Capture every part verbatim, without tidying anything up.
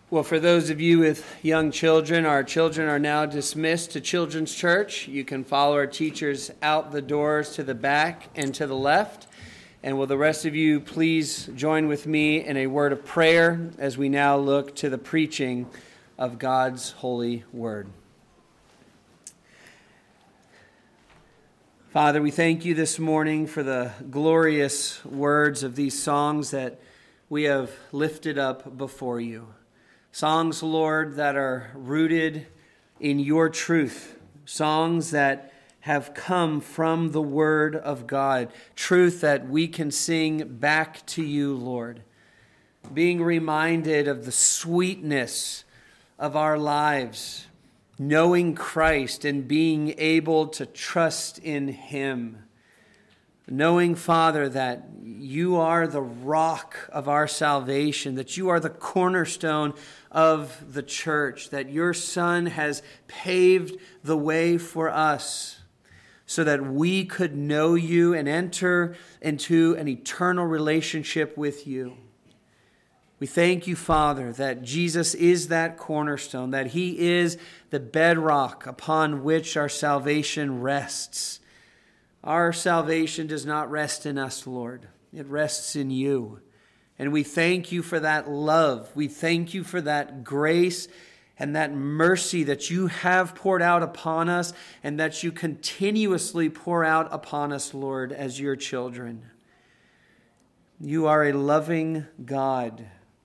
Well, for those of you with young children, our children are now dismissed to Children's Church. You can follow our teachers out the doors to the back and to the left. And will the rest of you please join with me in a word of prayer as we now look to the preaching of God's holy word. Father, we thank you this morning for the glorious words of these songs that we have lifted up before you. Songs, Lord, that are rooted in your truth. Songs that have come from the Word of God. Truth that we can sing back to you, Lord. Being reminded of the sweetness of our lives. Knowing Christ and being able to trust in Him. Knowing, Father, that you are the rock of our salvation, that you are the cornerstone of the church, that your Son has paved the way for us so that we could know you and enter into an eternal relationship with you. We thank you, Father, that Jesus is that cornerstone, that he is the bedrock upon which our salvation rests. Our salvation does not rest in us, Lord. It rests in you. And we thank you for that love. We thank you for that grace and that mercy that you have poured out upon us and that you continuously pour out upon us, Lord, as your children. You are a loving God,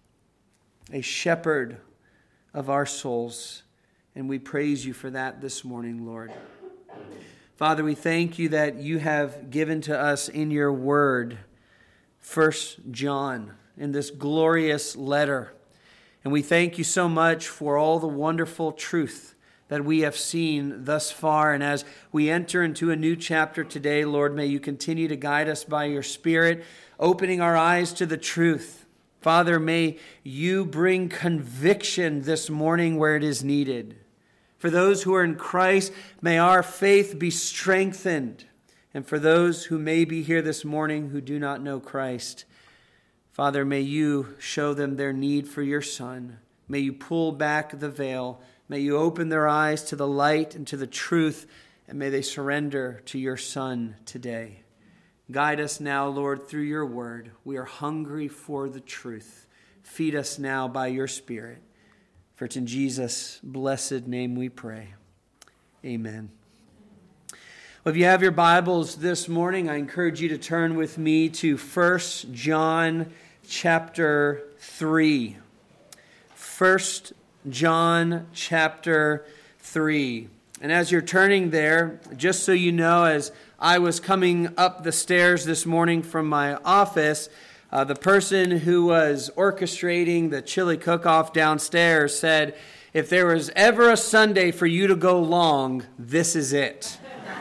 a shepherd of our souls, and we praise you for that this morning, Lord. Father, we thank you that you have given to us in your word, First John, in this glorious letter. And we thank you so much for all the wonderful truth that we have seen thus far. And as we enter into a new chapter today, Lord, may you continue to guide us by your Spirit, opening our eyes to the truth. Father, may you bring conviction this morning where it is needed. For those who are in Christ, may our faith be strengthened. And for those who may be here this morning who do not know Christ, Father, may you show them their need for your Son. May you pull back the veil. May you open their eyes to the light and to the truth, and may they surrender to your Son today. Guide us now, Lord, through your word. We are hungry for the truth. Feed us now by your Spirit. For it's in Jesus' blessed name we pray. Amen. Well, if you have your Bibles this morning, I encourage you to turn with me to First John chapter three. First John chapter three. And as you're turning there, just so you know, as I was coming up the stairs this morning from my office, Uh, the person who was orchestrating the chili cook-off downstairs said, if there was ever a Sunday for you to go long, this is it.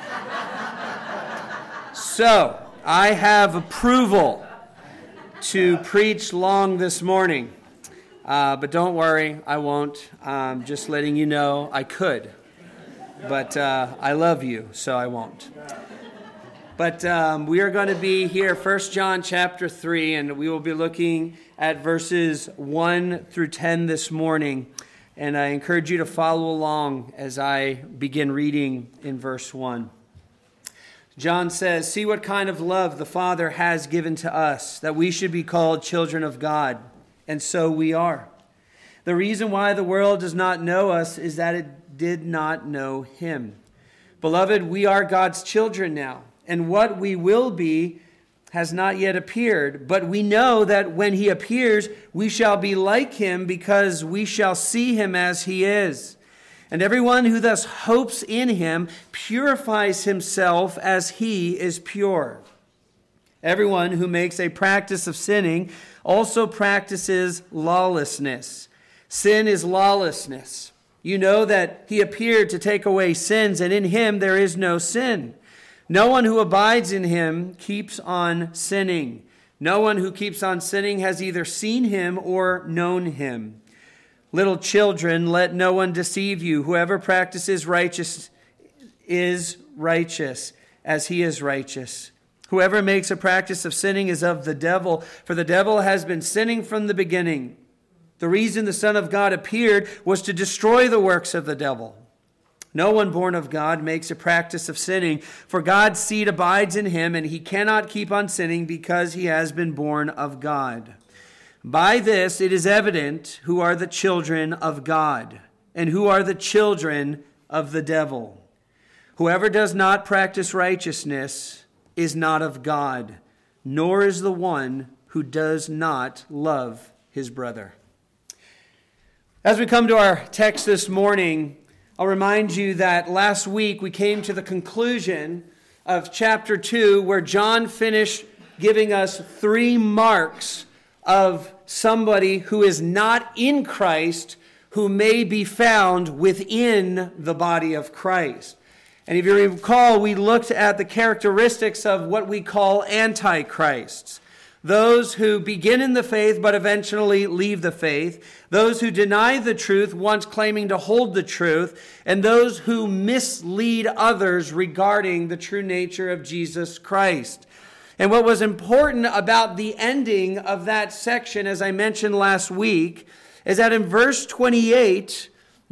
So, I have approval to preach long this morning. Uh, but don't worry, I won't. Um, just letting you know I could. But uh, I love you, so I won't. But um, we are going to be here, First John chapter three, and we will be looking at verses one through ten this morning. And I encourage you to follow along as I begin reading in verse one. John says, "See what kind of love the Father has given to us, that we should be called children of God. And so we are. The reason why the world does not know us is that it did not know him. Beloved, we are God's children now. And what we will be has not yet appeared. But we know that when he appears, we shall be like him because we shall see him as he is. And everyone who thus hopes in him purifies himself as he is pure. Everyone who makes a practice of sinning also practices lawlessness. Sin is lawlessness. You know that he appeared to take away sins, and in him there is no sin. No one who abides in him keeps on sinning. No one who keeps on sinning has either seen him or known him. Little children, let no one deceive you. Whoever practices righteous is righteous, as he is righteous. Whoever makes a practice of sinning is of the devil, for the devil has been sinning from the beginning. The reason the Son of God appeared was to destroy the works of the devil. No one born of God makes a practice of sinning, for God's seed abides in him, and he cannot keep on sinning because he has been born of God. By this it is evident who are the children of God, and who are the children of the devil. Whoever does not practice righteousness is not of God, nor is the one who does not love his brother. As we come to our text this morning, I'll remind you that last week we came to the conclusion of chapter two, where John finished giving us three marks of somebody who is not in Christ, who may be found within the body of Christ. And if you recall, we looked at the characteristics of what we call antichrists. Those who begin in the faith but eventually leave the faith. Those who deny the truth once claiming to hold the truth. And those who mislead others regarding the true nature of Jesus Christ. And what was important about the ending of that section, as I mentioned last week, is that in verse twenty-eight,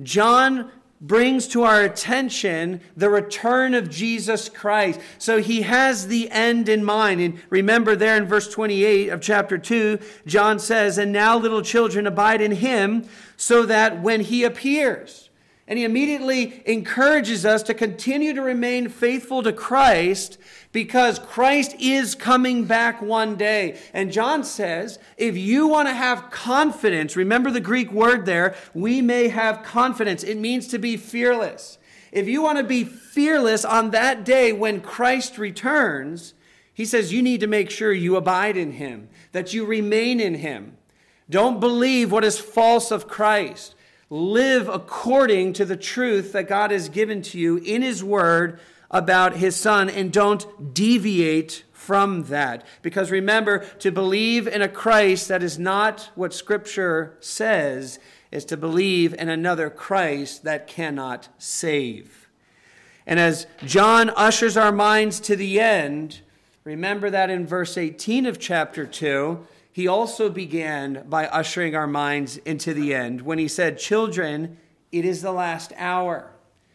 John brings to our attention the return of Jesus Christ. So he has the end in mind. And remember there in verse twenty-eight of chapter two, John says, "And now little children abide in him, so that when he appears." And he immediately encourages us to continue to remain faithful to Christ, because Christ is coming back one day. And John says, if you want to have confidence, remember the Greek word there, we may have confidence. It means to be fearless. If you want to be fearless on that day when Christ returns, he says you need to make sure you abide in him, that you remain in him. Don't believe what is false of Christ. Live according to the truth that God has given to you in his word about his son, and don't deviate from that. Because remember, to believe in a Christ that is not what Scripture says is to believe in another Christ that cannot save. And as John ushers our minds to the end, remember that in verse eighteen of chapter two, he also began by ushering our minds into the end when he said, "Children, it is the last hour."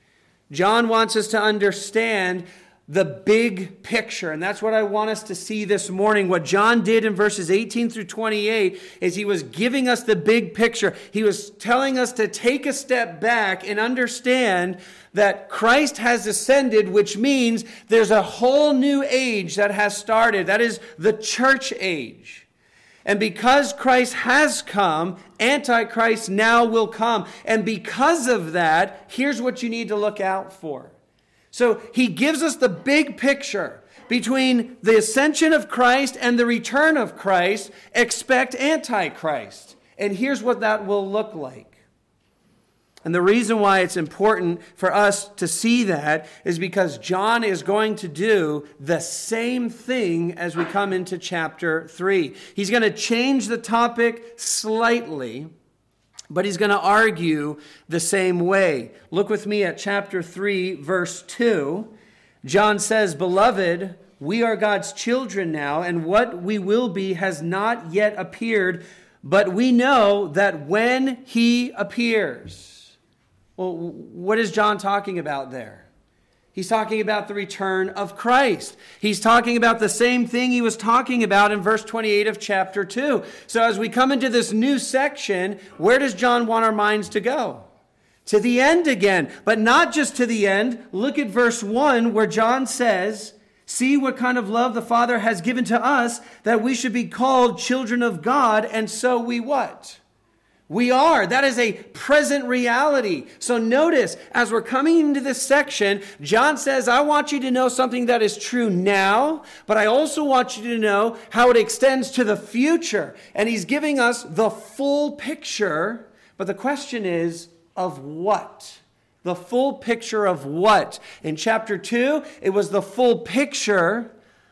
John wants us to understand the big picture, and that's what I want us to see this morning. What John did in verses eighteen through twenty-eight is he was giving us the big picture. He was telling us to take a step back and understand that Christ has ascended, which means there's a whole new age that has started. That is the church age. And because Christ has come, Antichrist now will come. And because of that, here's what you need to look out for. So he gives us the big picture. Between the ascension of Christ and the return of Christ, expect Antichrist. And here's what that will look like. And the reason why it's important for us to see that is because John is going to do the same thing as we come into chapter three. He's going to change the topic slightly, but he's going to argue the same way. Look with me at chapter three, verse two. John says, "Beloved, we are God's children now, and what we will be has not yet appeared, but we know that when he appears..." Well, what is John talking about there? He's talking about the return of Christ. He's talking about the same thing he was talking about in verse twenty-eight of chapter two. So as we come into this new section, where does John want our minds to go? To the end again, but not just to the end. Look at verse one where John says, "See what kind of love the Father has given to us, that we should be called children of God, and so we" what? We are. That is a present reality. So notice, as we're coming into this section, John says, I want you to know something that is true now, but I also want you to know how it extends to the future. And he's giving us the full picture. But the question is, of what? The full picture of what? In chapter two, it was the full picture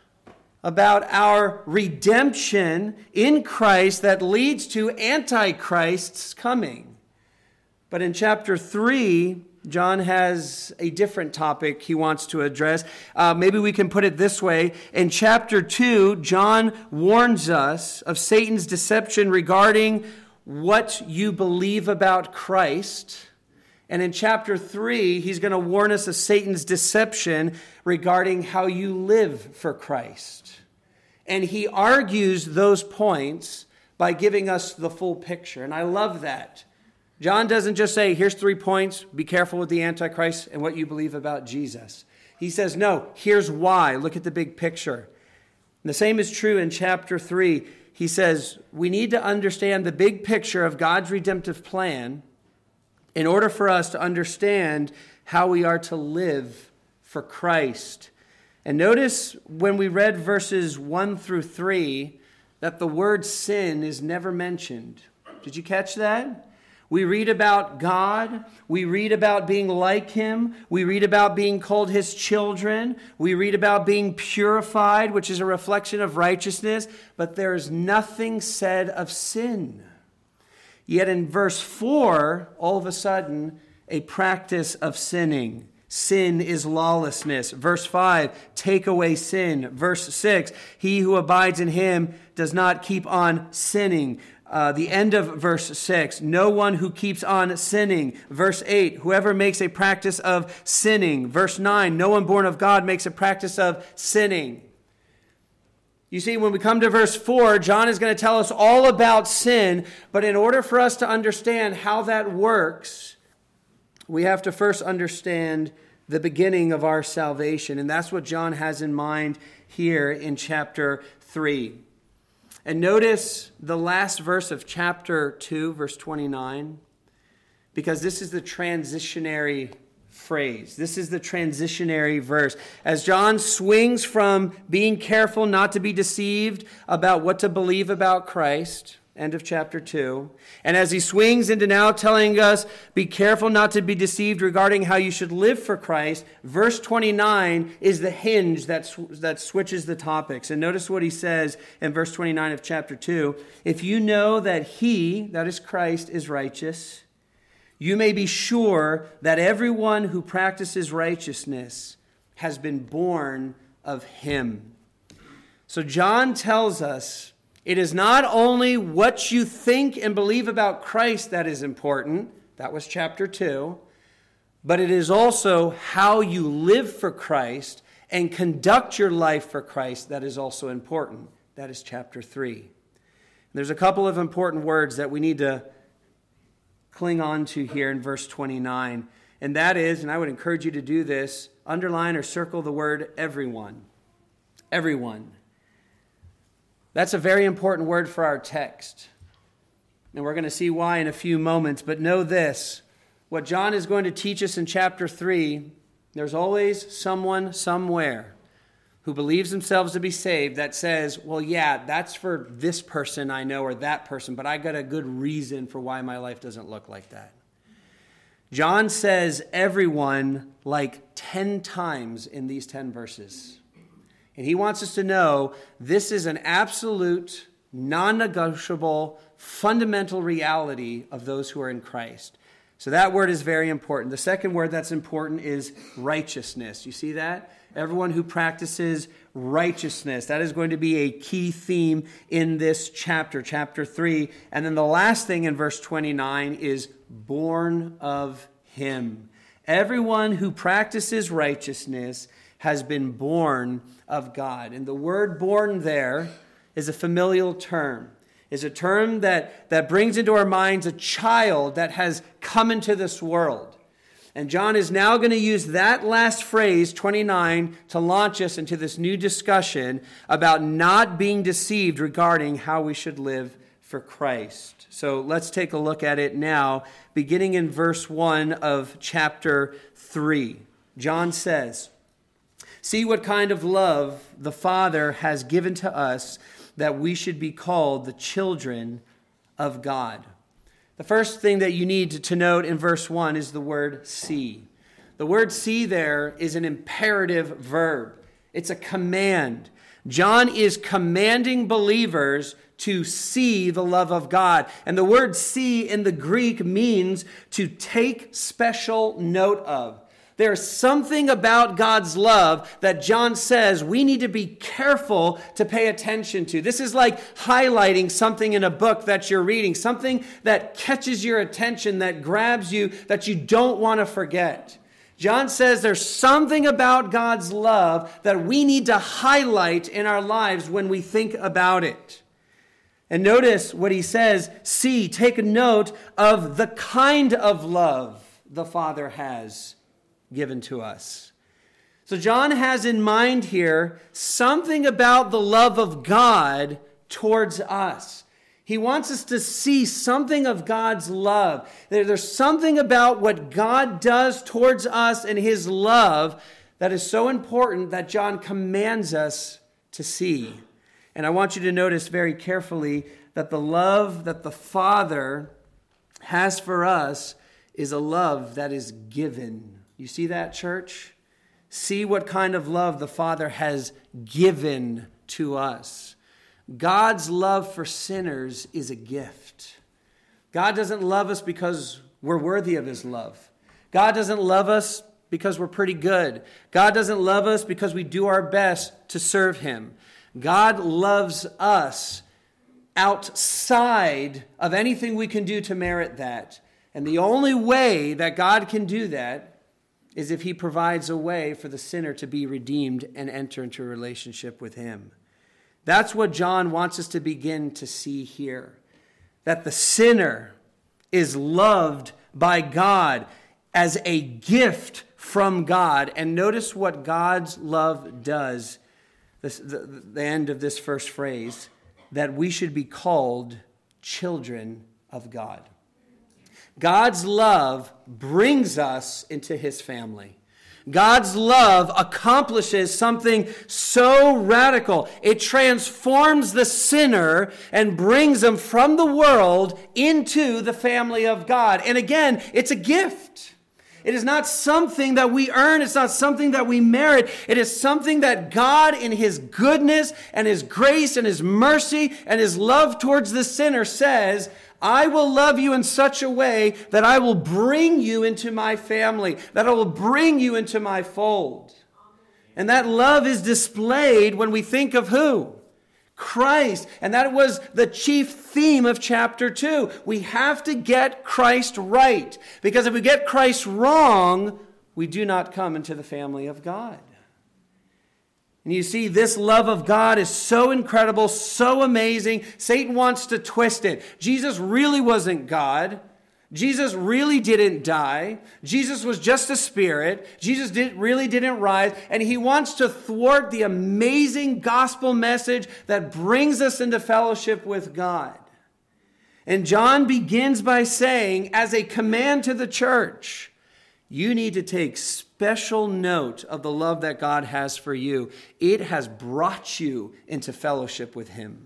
about our redemption in Christ that leads to Antichrist's coming. But in chapter three, John has a different topic he wants to address. Uh, maybe we can put it this way. In chapter two, John warns us of Satan's deception regarding what you believe about Christ. And in chapter three, he's going to warn us of Satan's deception regarding how you live for Christ. And he argues those points by giving us the full picture. And I love that. John doesn't just say, here's three points, be careful with the Antichrist and what you believe about Jesus. He says, no, here's why. Look at the big picture. And the same is true in chapter three. He says, we need to understand the big picture of God's redemptive plan in order for us to understand how we are to live for Christ. And notice when we read verses one through three that the word sin is never mentioned. Did you catch that? We read about God. We read about being like him. We read about being called his children. We read about being purified, which is a reflection of righteousness. But there is nothing said of sin. Yet in verse four, all of a sudden, a practice of sinning. Sin is lawlessness. Verse five, take away sin. Verse six, he who abides in him does not keep on sinning. Uh, the end of verse six, no one who keeps on sinning. Verse eight, whoever makes a practice of sinning. Verse nine, no one born of God makes a practice of sinning. You see, when we come to verse four, John is going to tell us all about sin, but in order for us to understand how that works, we have to first understand the beginning of our salvation, and that's what John has in mind here in chapter three. And notice the last verse of chapter two, verse twenty-nine, because this is the transitionary phrase. This is the transitionary verse. As John swings from being careful not to be deceived about what to believe about Christ, end of chapter two, and as he swings into now telling us, be careful not to be deceived regarding how you should live for Christ, verse twenty-nine is the hinge that, sw- that switches the topics. And notice what he says in verse twenty-nine of chapter two. If you know that he, that is Christ, is righteous, you may be sure that everyone who practices righteousness has been born of him. So John tells us it is not only what you think and believe about Christ that is important. That was chapter two. But it is also how you live for Christ and conduct your life for Christ that is also important. That is chapter three. There's a couple of important words that we need to cling on to here in verse twenty-nine. And that is, and I would encourage you to do this, underline or circle the word everyone. Everyone. That's a very important word for our text. And we're going to see why in a few moments. But know this, what John is going to teach us in chapter three, there's always someone somewhere who believes themselves to be saved that says, well, yeah, that's for this person I know or that person, but I got a good reason for why my life doesn't look like that. John says everyone like ten times in these ten verses. And he wants us to know this is an absolute, non-negotiable, fundamental reality of those who are in Christ. So that word is very important. The second word that's important is righteousness. You see that? Everyone who practices righteousness. That is going to be a key theme in this chapter, chapter three. And then the last thing in verse twenty-nine is born of him. Everyone who practices righteousness has been born of God. And the word born there is a familial term. Is a term that, that brings into our minds a child that has come into this world. And John is now going to use that last phrase, twenty-nine, to launch us into this new discussion about not being deceived regarding how we should live for Christ. So let's take a look at it now, beginning in verse one of chapter three. John says, "See what kind of love the Father has given to us, that we should be called the children of God." The first thing that you need to note in verse one is the word see. The word see there is an imperative verb. It's a command. John is commanding believers to see the love of God. And the word see in the Greek means to take special note of. There's something about God's love that John says we need to be careful to pay attention to. This is like highlighting something in a book that you're reading, something that catches your attention, that grabs you, that you don't want to forget. John says there's something about God's love that we need to highlight in our lives when we think about it. And notice what he says, see, take a note of the kind of love the Father has given to us. So John has in mind here something about the love of God towards us. He wants us to see something of God's love. There's something about what God does towards us and his love that is so important that John commands us to see. And I want you to notice very carefully that the love that the Father has for us is a love that is given. You see that, church? See what kind of love the Father has given to us. God's love for sinners is a gift. God doesn't love us because we're worthy of his love. God doesn't love us because we're pretty good. God doesn't love us because we do our best to serve him. God loves us outside of anything we can do to merit that. And the only way that God can do that is if he provides a way for the sinner to be redeemed and enter into a relationship with him. That's what John wants us to begin to see here. That the sinner is loved by God as a gift from God. And notice what God's love does. This, the, the end of this first phrase, that we should be called children of God. God's love brings us into his family. God's love accomplishes something so radical. It transforms the sinner and brings them from the world into the family of God. And again, it's a gift. It is not something that we earn. It's not something that we merit. It is something that God in his goodness and his grace and his mercy and his love towards the sinner says, I will love you in such a way that I will bring you into my family, that I will bring you into my fold. And that love is displayed when we think of who? Christ. And that was the chief theme of chapter two. We have to get Christ right. Because if we get Christ wrong, we do not come into the family of God. And you see, this love of God is so incredible, so amazing. Satan wants to twist it. Jesus really wasn't God. Jesus really didn't die. Jesus was just a spirit. Jesus did, really didn't rise. And he wants to thwart the amazing gospel message that brings us into fellowship with God. And John begins by saying, as a command to the church, you need to take special note of the love that God has for you. It has brought you into fellowship with him.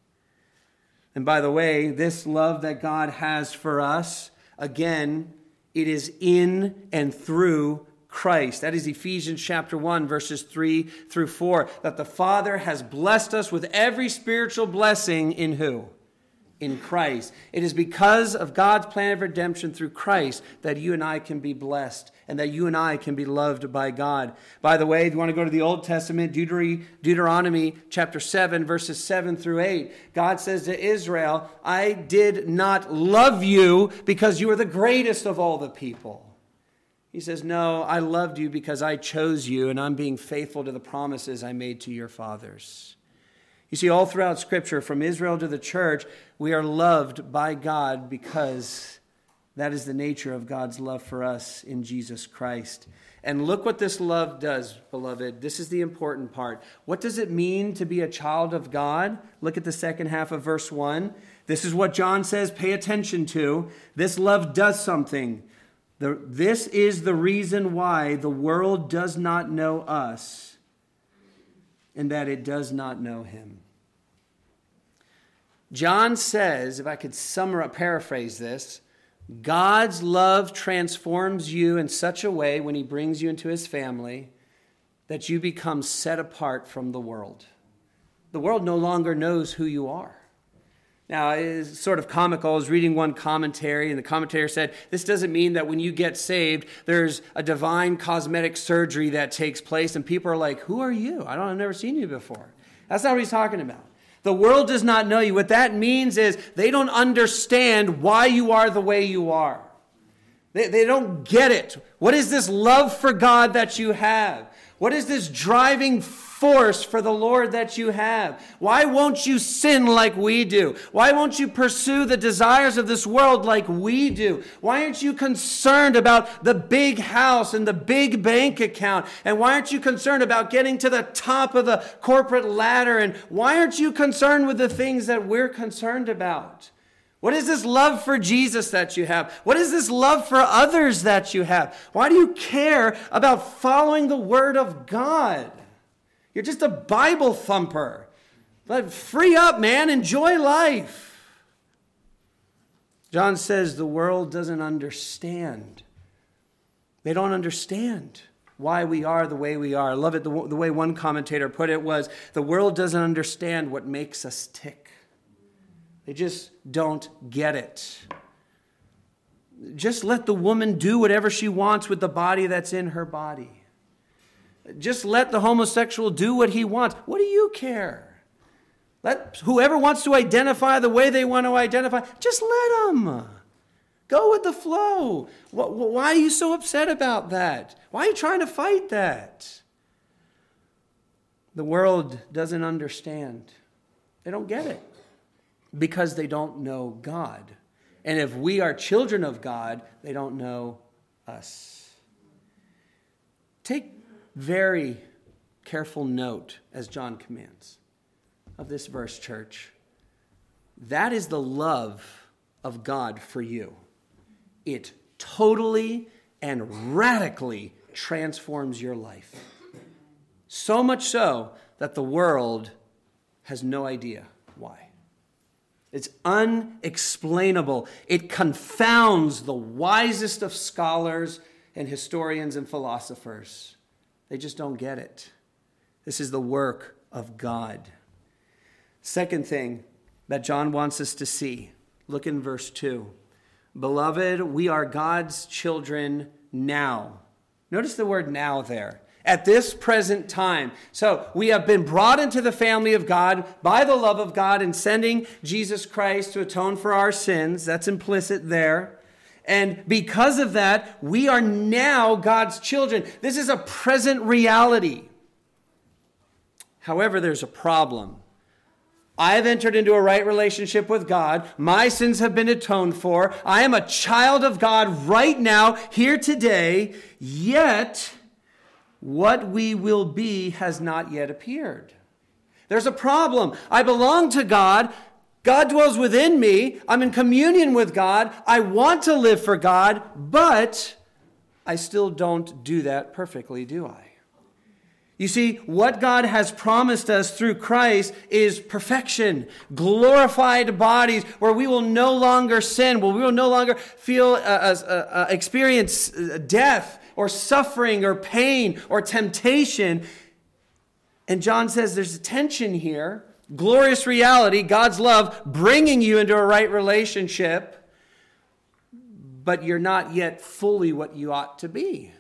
And by the way, this love that God has for us, again, it is in and through Christ. That is Ephesians chapter one, verses three through four. That the Father has blessed us with every spiritual blessing in who? In Christ. It is because of God's plan of redemption through Christ that you and I can be blessed and that you and I can be loved by God. By the way, if you want to go to the Old Testament, Deuteronomy, Deuteronomy chapter seven, verses seven through eight, God says to Israel, I did not love you because you are the greatest of all the people. He says, no, I loved you because I chose you and I'm being faithful to the promises I made to your fathers. You see, all throughout Scripture, from Israel to the church, we are loved by God because that is the nature of God's love for us in Jesus Christ. And look what this love does, beloved. This is the important part. What does it mean to be a child of God? Look at the second half of verse one. This is what John says, pay attention to. This love does something. The, this is the reason why the world does not know us, and that it does not know him. John says, if I could summarize, paraphrase this, God's love transforms you in such a way when he brings you into his family that you become set apart from the world. The world no longer knows who you are. Now, it's sort of comical. I was reading one commentary, and the commentator said, this doesn't mean that when you get saved, there's a divine cosmetic surgery that takes place, and people are like, who are you? I don't, I've never seen you before. That's not what he's talking about. The world does not know you. What that means is they don't understand why you are the way you are. They, they don't get it. What is this love for God that you have? What is this driving force for the Lord that you have? Why won't you sin like we do? Why won't you pursue the desires of this world like we do? Why aren't you concerned about the big house and the big bank account? And why aren't you concerned about getting to the top of the corporate ladder? And why aren't you concerned with the things that we're concerned about? What is this love for Jesus that you have? What is this love for others that you have? Why do you care about following the Word of God? You're just a Bible thumper. But free up, man. Enjoy life. John says the world doesn't understand. They don't understand why we are the way we are. I love it. The, the way one commentator put it was, the world doesn't understand what makes us tick. They just don't get it. Just let the woman do whatever she wants with the body that's in her body. Just let the homosexual do what he wants. What do you care? Let whoever wants to identify the way they want to identify, just let them. Go with the flow. Why are you so upset about that? Why are you trying to fight that? The world doesn't understand. They don't get it. Because they don't know God. And if we are children of God, they don't know us. Take very careful note, as John commands, of this verse, church. That is the love of God for you. It totally and radically transforms your life. So much so that the world has no idea why. It's unexplainable. It confounds the wisest of scholars and historians and philosophers. They just don't get it. This is the work of God. Second thing that John wants us to see, look in verse two. Beloved, we are God's children now. Notice the word now there. At this present time. So we have been brought into the family of God by the love of God in sending Jesus Christ to atone for our sins. That's implicit there. And because of that, we are now God's children. This is a present reality. However, there's a problem. I have entered into a right relationship with God. My sins have been atoned for. I am a child of God right now, here today. Yet what we will be has not yet appeared. There's a problem. I belong to God. God dwells within me. I'm in communion with God. I want to live for God, but I still don't do that perfectly, do I? You see, what God has promised us through Christ is perfection, glorified bodies where we will no longer sin, where we will no longer feel, uh, uh, uh, experience death, or suffering, or pain, or temptation. And John says there's a tension here. Glorious reality, God's love, bringing you into a right relationship, but you're not yet fully what you ought to be.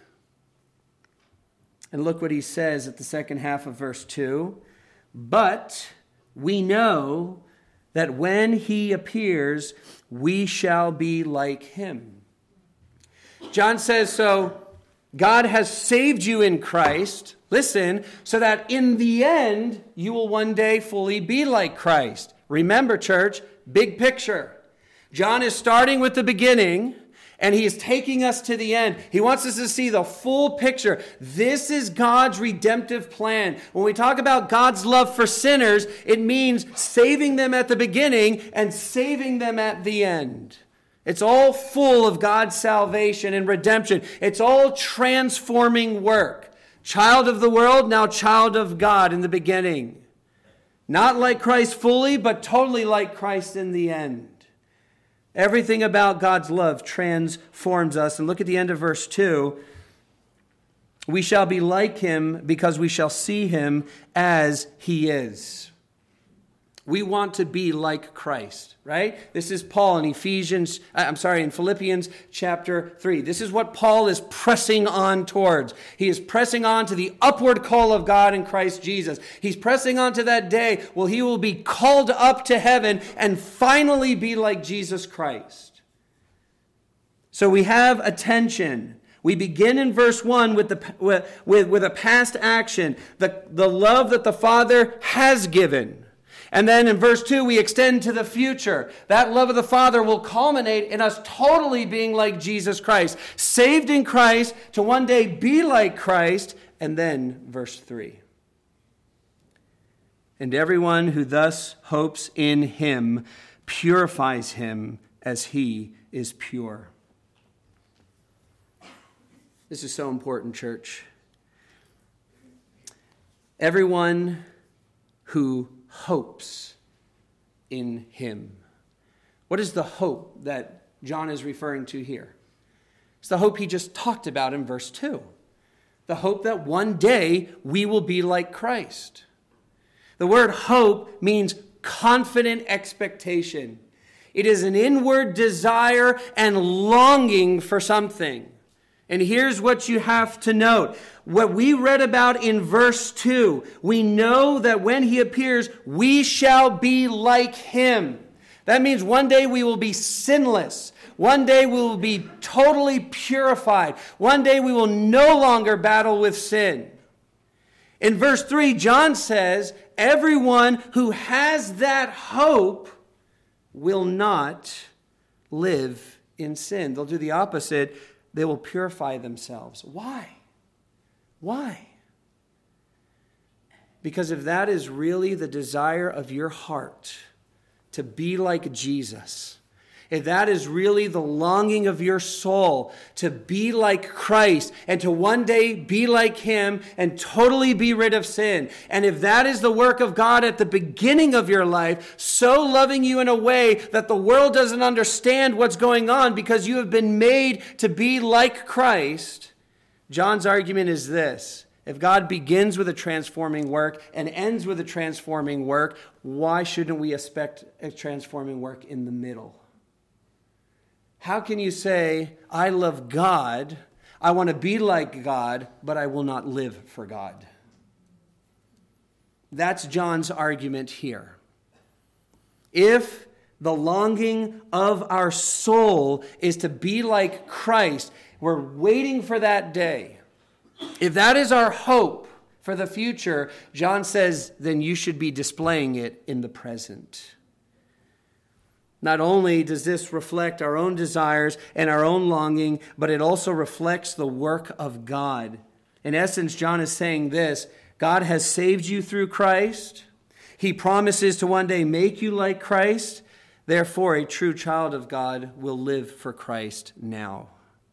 And look what he says at the second half of verse two. But we know that when he appears, we shall be like him. John says, so God has saved you in Christ, listen, so that in the end, you will one day fully be like Christ. Remember, church, big picture. John is starting with the beginning, and he is taking us to the end. He wants us to see the full picture. This is God's redemptive plan. When we talk about God's love for sinners, it means saving them at the beginning and saving them at the end. It's all full of God's salvation and redemption. It's all transforming work. Child of the world, now child of God in the beginning. Not like Christ fully, but totally like Christ in the end. Everything about God's love transforms us. And look at the end of verse two. We shall be like him because we shall see him as he is. We want to be like Christ, right? This is Paul in Ephesians, I'm sorry, in Philippians chapter three. This is what Paul is pressing on towards. He is pressing on to the upward call of God in Christ Jesus. He's pressing on to that day where he will be called up to heaven and finally be like Jesus Christ. So we have attention. We begin in verse one with the with, with, with a past action, the, the love that the Father has given. And then in verse two, we extend to the future. That love of the Father will culminate in us totally being like Jesus Christ, saved in Christ to one day be like Christ. And then verse three. And everyone who thus hopes in him purifies him as he is pure. This is so important, church. Everyone who hopes in him. What is the hope that John is referring to here? It's the hope he just talked about in verse two. The hope that one day we will be like Christ. The word hope means confident expectation. It is an inward desire and longing for something. And here's what you have to note. What we read about in verse two, we know that when he appears, we shall be like him. That means one day we will be sinless. One day we will be totally purified. One day we will no longer battle with sin. In verse three, John says, everyone who has that hope will not live in sin. They'll do the opposite. They will purify themselves. Why? Why? Because if that is really the desire of your heart, to be like Jesus, if that is really the longing of your soul, to be like Christ and to one day be like him and totally be rid of sin, and if that is the work of God at the beginning of your life, so loving you in a way that the world doesn't understand what's going on because you have been made to be like Christ, John's argument is this. If God begins with a transforming work and ends with a transforming work, why shouldn't we expect a transforming work in the middle? How can you say, I love God, I want to be like God, but I will not live for God? That's John's argument here. If the longing of our soul is to be like Christ, we're waiting for that day. If that is our hope for the future, John says, then you should be displaying it in the present. Not only does this reflect our own desires and our own longing, but it also reflects the work of God. In essence, John is saying this: God has saved you through Christ. He promises to one day make you like Christ. Therefore, a true child of God will live for Christ now.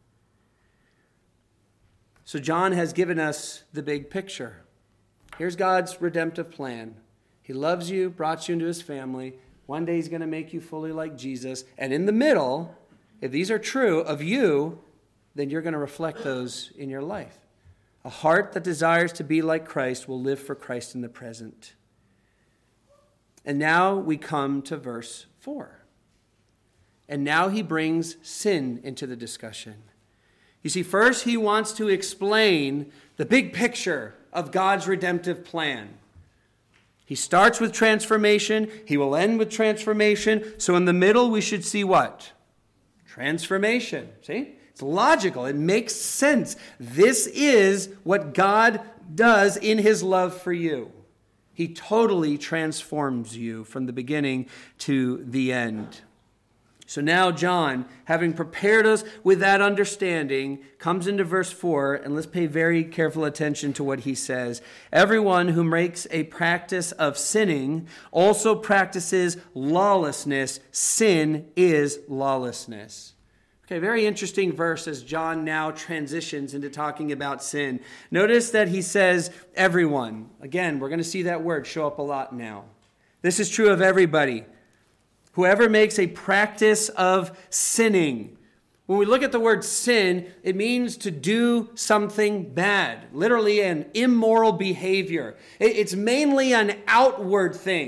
So John has given us the big picture. Here's God's redemptive plan. He loves you, brought you into his family. One day he's going to make you fully like Jesus. And in the middle, if these are true of you, then you're going to reflect those in your life. A heart that desires to be like Christ will live for Christ in the present. And now we come to verse four. And now he brings sin into the discussion. You see, first he wants to explain the big picture of God's redemptive plan. He starts with transformation. He will end with transformation. So in the middle, we should see what? Transformation. See? It's logical. It makes sense. This is what God does in his love for you. He totally transforms you from the beginning to the end. So now John, having prepared us with that understanding, comes into verse four, and let's pay very careful attention to what he says. Everyone who makes a practice of sinning also practices lawlessness. Sin is lawlessness. Okay, very interesting verse as John now transitions into talking about sin. Notice that he says everyone. Again, we're going to see that word show up a lot now. This is true of everybody. Whoever makes a practice of sinning. When we look at the word sin, it means to do something bad, literally an immoral behavior. It's mainly an outward thing.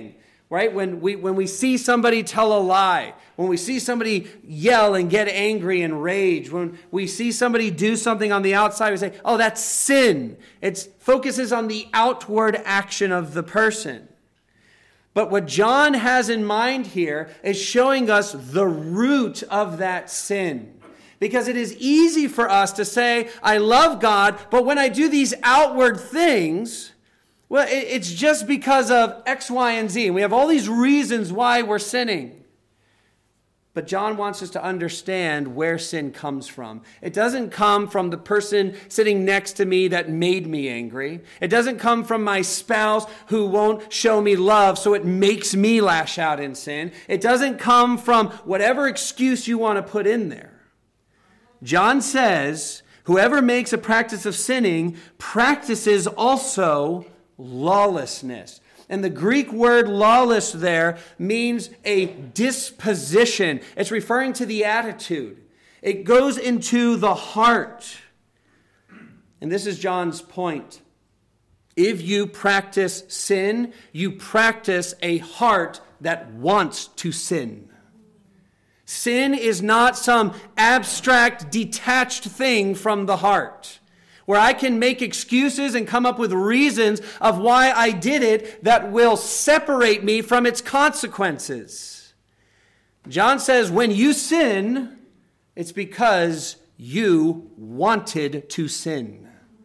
right? When we, when we see somebody tell a lie, when we see somebody yell and get angry and rage, when we see somebody do something on the outside, we say, oh, that's sin. It focuses on the outward action of the person. But what John has in mind here is showing us the root of that sin. Because it is easy for us to say, I love God, but when I do these outward things, well, it's just because of X, Y, and Z. And we have all these reasons why we're sinning. But John wants us to understand where sin comes from. It doesn't come from the person sitting next to me that made me angry. It doesn't come from my spouse who won't show me love, so it makes me lash out in sin. It doesn't come from whatever excuse you want to put in there. John says, whoever makes a practice of sinning practices also lawlessness. And the Greek word lawless there means a disposition. It's referring to the attitude. It goes into the heart. And this is John's point. If you practice sin, you practice a heart that wants to sin. Sin is not some abstract, detached thing from the heart, where I can make excuses and come up with reasons of why I did it that will separate me from its consequences. John says, when you sin, it's because you wanted to sin.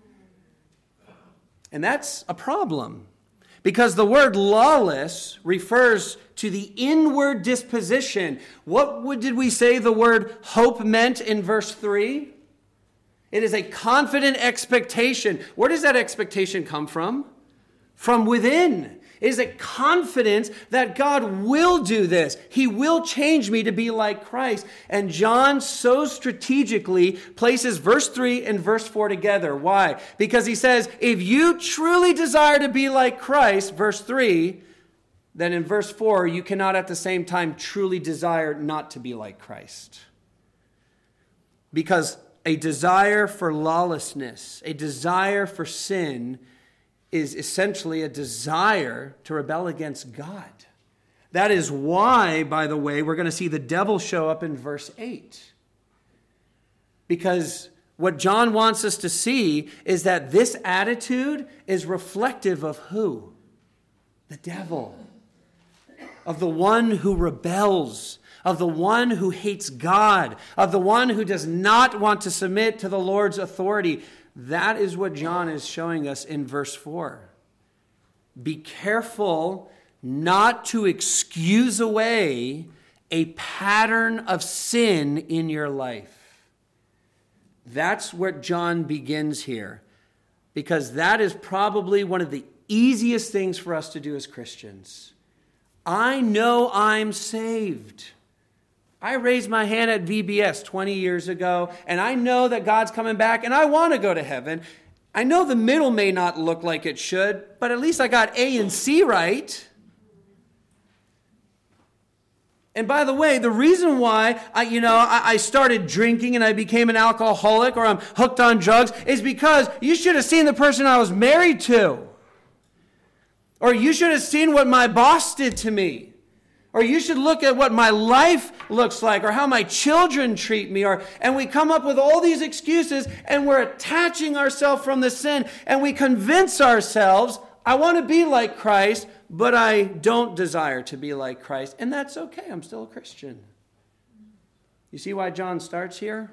And that's a problem, because the word lawless refers to the inward disposition. What would, did we say the word hope meant in verse three? It is a confident expectation. Where does that expectation come from? From within. It is a confidence that God will do this. He will change me to be like Christ. And John so strategically places verse three and verse four together. Why? Because he says, if you truly desire to be like Christ, verse three, then in verse four, you cannot at the same time truly desire not to be like Christ. Because a desire for lawlessness, a desire for sin, is essentially a desire to rebel against God. That is why, by the way, we're going to see the devil show up in verse eight. Because what John wants us to see is that this attitude is reflective of who? The devil. Of the one who rebels, of the one who hates God, of the one who does not want to submit to the Lord's authority. That is what John is showing us in verse four. Be careful not to excuse away a pattern of sin in your life. That's what John begins here, because that is probably one of the easiest things for us to do as Christians. I know I'm saved. I raised my hand at V B S twenty years ago, and I know that God's coming back, and I want to go to heaven. I know the middle may not look like it should, but at least I got A and C right. And by the way, the reason why I, you know, I started drinking and I became an alcoholic, or I'm hooked on drugs, is because you should have seen the person I was married to. Or you should have seen what my boss did to me. Or you should look at what my life looks like, or how my children treat me. Or, and we come up with all these excuses, and we're attaching ourselves from the sin, and we convince ourselves, I want to be like Christ, but I don't desire to be like Christ. And that's okay. I'm still a Christian. You see why John starts here?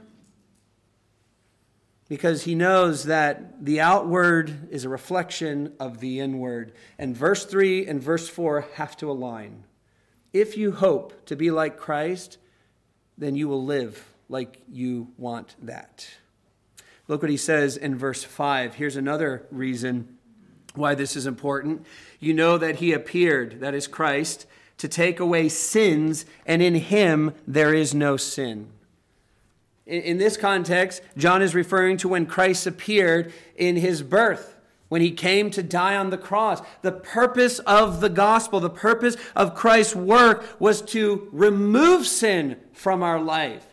Because he knows that the outward is a reflection of the inward. And verse three and verse four have to align. If you hope to be like Christ, then you will live like you want that. Look what he says in verse five. Here's another reason why this is important. You know that he appeared, that is Christ, to take away sins, and in him there is no sin. In this context, John is referring to when Christ appeared in his birth, when he came to die on the cross. The purpose of the gospel, the purpose of Christ's work was to remove sin from our life.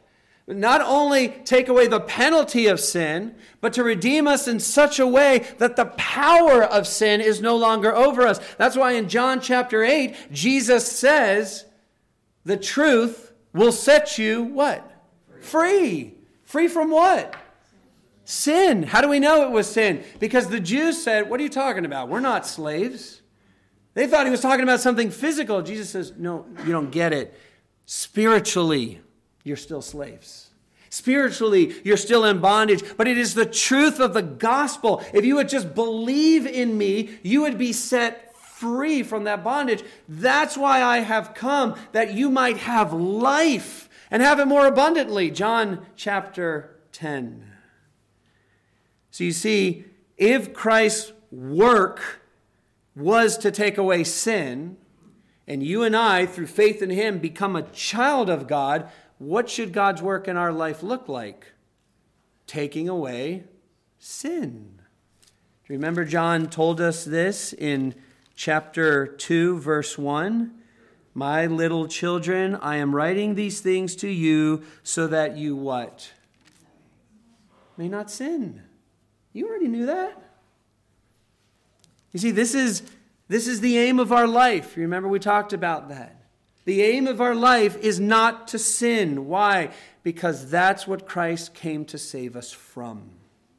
not only take away the penalty of sin, but to redeem us in such a way that the power of sin is no longer over us. That's why in John chapter eight, Jesus says, the truth will set you what? Free. Free from what? Sin. How do we know it was sin? Because the Jews said, what are you talking about? We're not slaves. They thought he was talking about something physical. Jesus says, no, you don't get it. Spiritually, you're still slaves. Spiritually, you're still in bondage. But it is the truth of the gospel. If you would just believe in me, you would be set free from that bondage. That's why I have come, that you might have life and have it more abundantly. John chapter ten. So you see, if Christ's work was to take away sin, and you and I, through faith in him, become a child of God, what should God's work in our life look like? Taking away sin. Do you remember John told us this in chapter two, verse one? My little children, I am writing these things to you so that you what? May not sin. You already knew that. You see, this is, this is the aim of our life. You remember we talked about that. The aim of our life is not to sin. Why? Because that's what Christ came to save us from.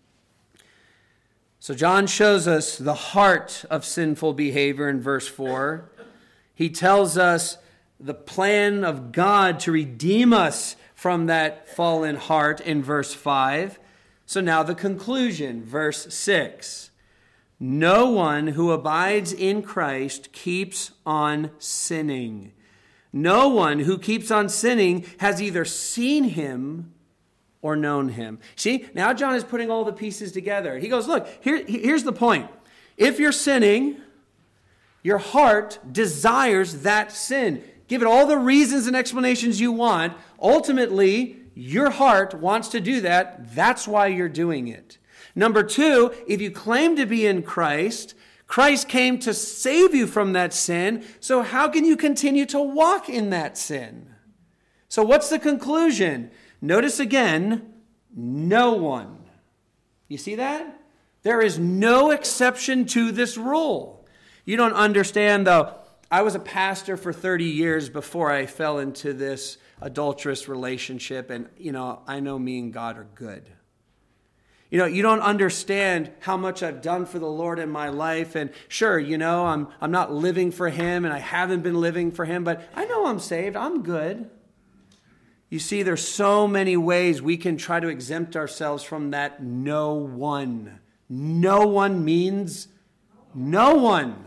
So John shows us the heart of sinful behavior in verse four. He tells us the plan of God to redeem us from that fallen heart in verse five. So now the conclusion, verse six. No one who abides in Christ keeps on sinning. No one who keeps on sinning has either seen him or known him. See, now John is putting all the pieces together. He goes, look, here, here's the point. If you're sinning, your heart desires that sin. Give it all the reasons and explanations you want. Ultimately, your heart wants to do that. That's why you're doing it. Number two, if you claim to be in Christ, Christ came to save you from that sin. So how can you continue to walk in that sin? So what's the conclusion? Notice again, no one. You see that? There is no exception to this rule. You don't understand, though. I was a pastor for thirty years before I fell into this adulterous relationship. And, you know, I know me and God are good. You know, you don't understand how much I've done for the Lord in my life. And sure, you know, I'm I'm not living for him and I haven't been living for him, but I know I'm saved. I'm good. You see, there's so many ways we can try to exempt ourselves from that no one. No one means no one.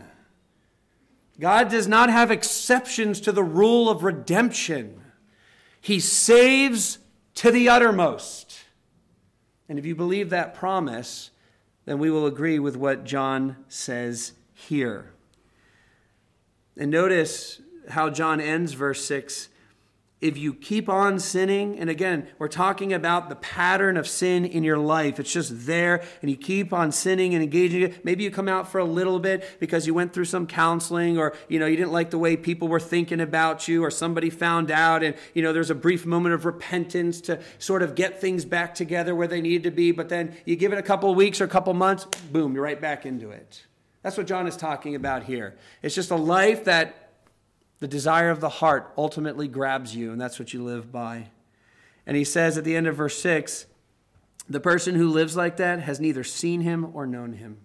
God does not have exceptions to the rule of redemption. He saves to the uttermost. And if you believe that promise, then we will agree with what John says here. And notice how John ends verse six. If you keep on sinning, and again, we're talking about the pattern of sin in your life. It's just there, and you keep on sinning and engaging it. Maybe you come out for a little bit because you went through some counseling, or you know you didn't like the way people were thinking about you, or somebody found out, and you know there's a brief moment of repentance to sort of get things back together where they need to be. But then you give it a couple of weeks or a couple of months, boom, you're right back into it. That's what John is talking about here. It's just a life that the desire of the heart ultimately grabs you, and that's what you live by. And he says at the end of verse six, the person who lives like that has neither seen him or known him.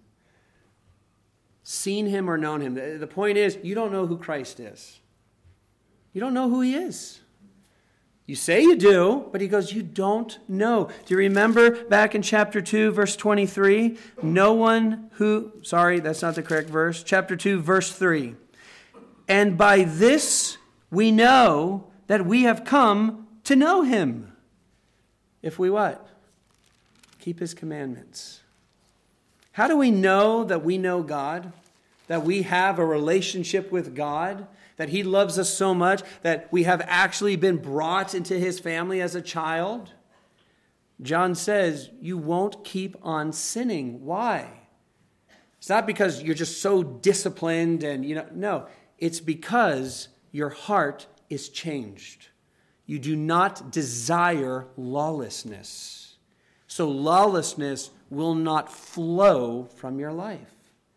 Seen him or known him. The point is, you don't know who Christ is. You don't know who he is. You say you do, but he goes, you don't know. Do you remember back in chapter two, verse twenty-three? No one who, sorry, that's not the correct verse. Chapter two, verse three. And by this we know that we have come to know him. If we what? Keep his commandments. How do we know that we know God? That we have a relationship with God? That he loves us so much that we have actually been brought into his family as a child? John says, you won't keep on sinning. Why? It's not because you're just so disciplined and, you know, no. It's because your heart is changed. You do not desire lawlessness. So lawlessness will not flow from your life.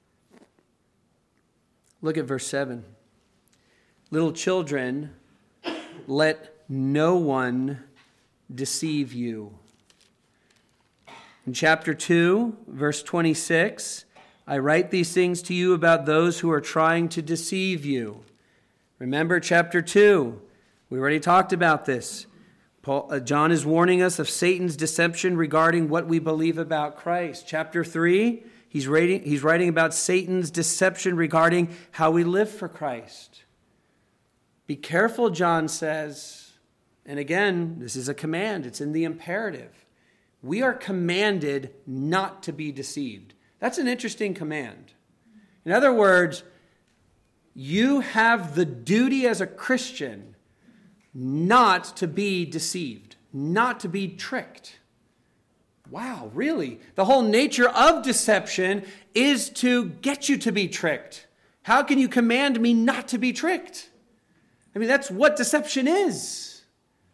Look at verse seven. Little children, let no one deceive you. In chapter two, verse twenty-six, I write these things to you about those who are trying to deceive you. Remember chapter two. We already talked about this. Paul, uh, John is warning us of Satan's deception regarding what we believe about Christ. Chapter three, he's writing, he's writing about Satan's deception regarding how we live for Christ. Be careful, John says. And again, this is a command. It's in the imperative. We are commanded not to be deceived. That's an interesting command. In other words, you have the duty as a Christian not to be deceived, not to be tricked. Wow, really? The whole nature of deception is to get you to be tricked. How can you command me not to be tricked? I mean, that's what deception is.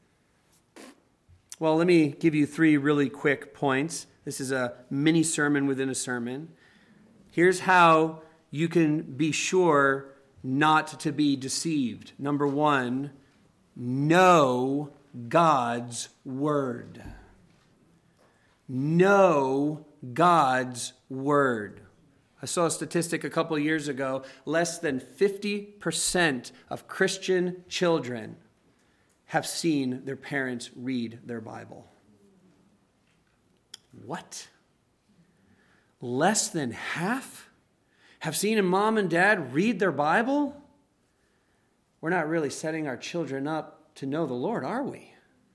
Well, let me give you three really quick points. This is a mini sermon within a sermon. Here's how you can be sure not to be deceived. Number one, know God's word. Know God's word. I saw a statistic a couple of years ago. Less than fifty percent of Christian children have seen their parents read their Bible. What? Less than half have seen a mom and dad read their Bible? We're not really setting our children up to know the Lord, are we?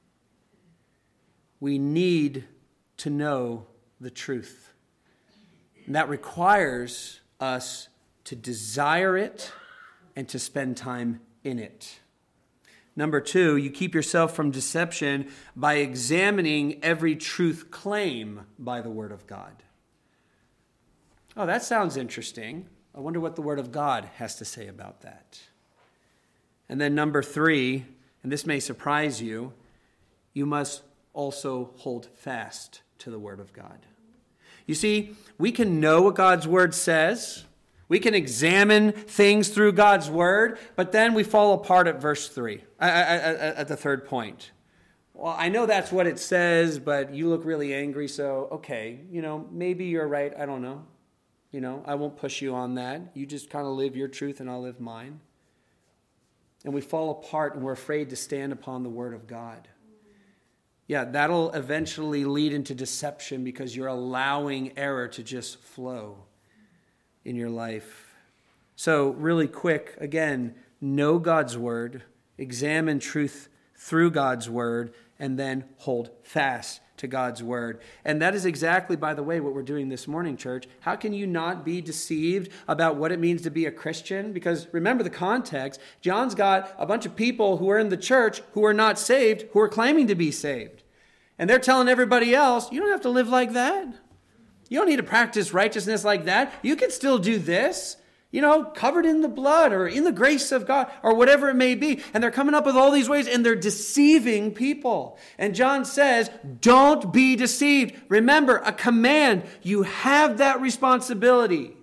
We need to know the truth. And that requires us to desire it and to spend time in it. Number two, you keep yourself from deception by examining every truth claim by the Word of God. Oh, that sounds interesting. I wonder what the Word of God has to say about that. And then number three, and this may surprise you, you must also hold fast to the Word of God. You see, we can know what God's Word says. We can examine things through God's Word, but then we fall apart at verse three, at the third point. Well, I know that's what it says, but you look really angry, so okay, you know, maybe you're right, I don't know. You know, I won't push you on that. You just kind of live your truth and I'll live mine. And we fall apart and we're afraid to stand upon the Word of God. Yeah, that'll eventually lead into deception because you're allowing error to just flow in your life. So really quick, again, know God's Word, examine truth through God's Word, and then hold fast to God's Word. And that is exactly, by the way, what we're doing this morning, church. How can you not be deceived about what it means to be a Christian? Because remember the context. John's got a bunch of people who are in the church who are not saved, who are claiming to be saved. And they're telling everybody else, you don't have to live like that. You don't need to practice righteousness like that. You can still do this. You know, covered in the blood or in the grace of God or whatever it may be. And they're coming up with all these ways and they're deceiving people. And John says, don't be deceived. Remember, a command. You have that responsibility.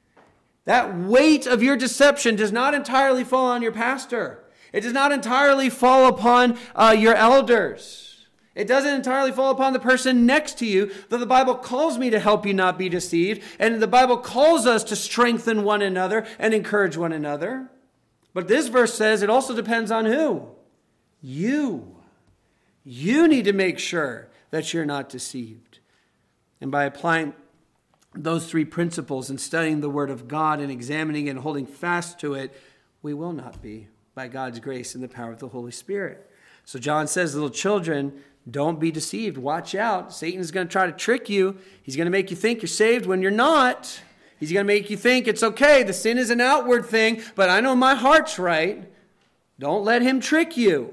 That weight of your deception does not entirely fall on your pastor. It does not entirely fall upon uh, your elders. It doesn't entirely fall upon the person next to you, though the Bible calls me to help you not be deceived, and the Bible calls us to strengthen one another and encourage one another. But this verse says it also depends on who? You. You need to make sure that you're not deceived. And by applying those three principles and studying the Word of God and examining it and holding fast to it, we will not be, by God's grace and the power of the Holy Spirit. So John says, little children, don't be deceived. Watch out. Satan's going to try to trick you. He's going to make you think you're saved when you're not. He's going to make you think it's okay. The sin is an outward thing, but I know my heart's right. Don't let him trick you.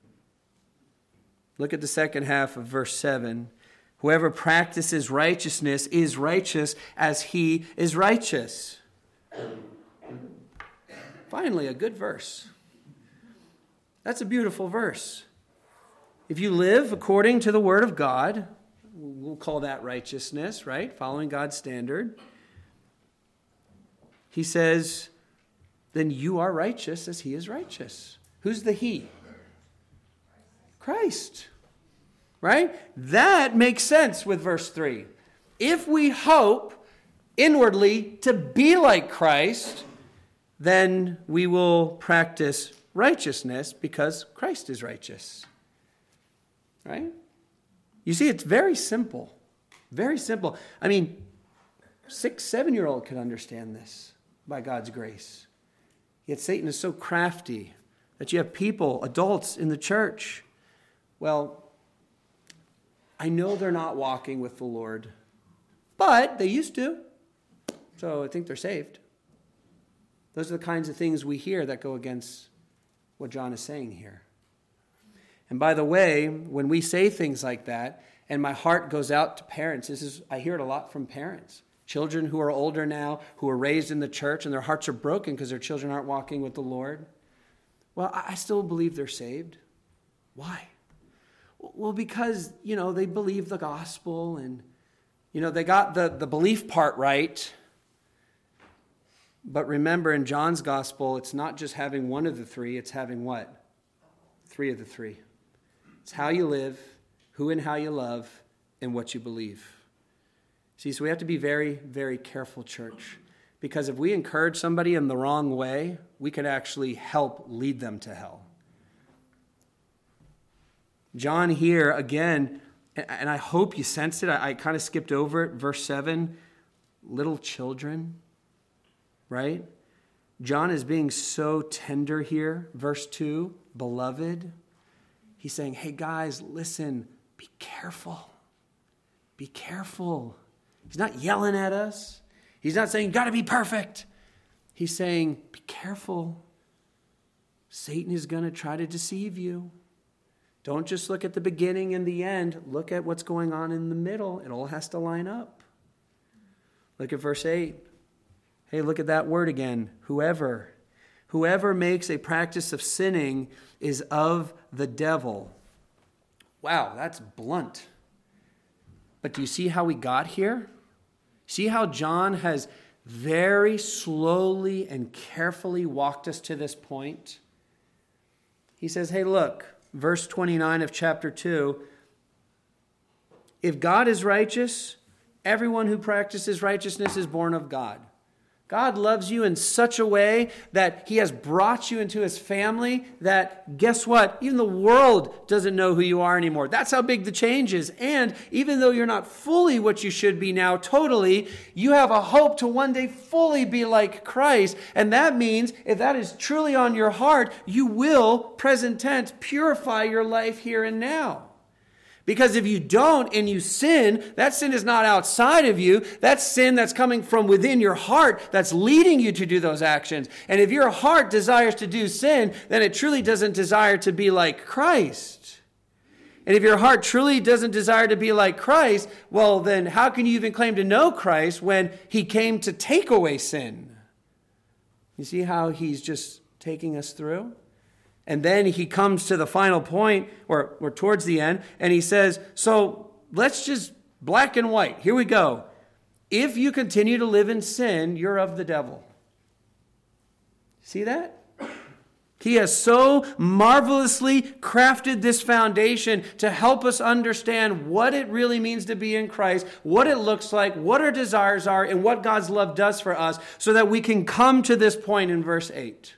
Look at the second half of verse seven. Whoever practices righteousness is righteous as he is righteous. Finally, a good verse. That's a beautiful verse. if you live according to the word of God, we'll call that righteousness, right? Following God's standard. He says, then you are righteous as he is righteous. Who's the he? Christ. Right? That makes sense with verse three. If we hope inwardly to be like Christ, then we will practice righteousness because Christ is righteous. Right? You see, it's very simple. Very simple. I mean, six, seven-year-old could understand this by God's grace. Yet Satan is so crafty that you have people, adults in the church. Well, I know they're not walking with the Lord, but they used to. So I think they're saved. Those are the kinds of things we hear that go against what John is saying here. And by the way, when we say things like that, and my heart goes out to parents, this is I hear it a lot from parents. Children who are older now, who are raised in the church, and their hearts are broken because their children aren't walking with the Lord. Well, I still believe they're saved. Why? Well, because, you know, they believe the gospel and, you know, they got the, the belief part right. But remember, in John's gospel, it's not just having one of the three, it's having what? Three of the three. It's how you live, who and how you love, and what you believe. See, so we have to be very, very careful, church. Because if we encourage somebody in the wrong way, we could actually help lead them to hell. John here, again, and I hope you sensed it. I, I kind of skipped over it. Verse seven, little children, right? John is being so tender here. Verse two, beloved. He's saying, hey guys, listen, be careful. Be careful. He's not yelling at us. He's not saying, got to be perfect. He's saying, be careful. Satan is going to try to deceive you. Don't just look at the beginning and the end. Look at what's going on in the middle. It all has to line up. Look at verse eight. Hey, look at that word again. Whoever. Whoever makes a practice of sinning is of the devil. Wow, that's blunt. But do you see how we got here? See how John has very slowly and carefully walked us to this point? He says, hey, look, verse twenty-nine of chapter two, if God is righteous, everyone who practices righteousness is born of God. God loves you in such a way that he has brought you into his family that, guess what? Even the world doesn't know who you are anymore. That's how big the change is. And even though you're not fully what you should be now, totally, you have a hope to one day fully be like Christ. And that means if that is truly on your heart, you will, present tense, purify your life here and now. Because if you don't and you sin, that sin is not outside of you. That's sin that's coming from within your heart that's leading you to do those actions. And if your heart desires to do sin, then it truly doesn't desire to be like Christ. And if your heart truly doesn't desire to be like Christ, well, then how can you even claim to know Christ when he came to take away sin? You see how he's just taking us through? And then he comes to the final point, or, or towards the end, and he says, so let's just black and white. Here we go. If you continue to live in sin, you're of the devil. See that? He has so marvelously crafted this foundation to help us understand what it really means to be in Christ, what it looks like, what our desires are, and what God's love does for us, so that we can come to this point in verse eight.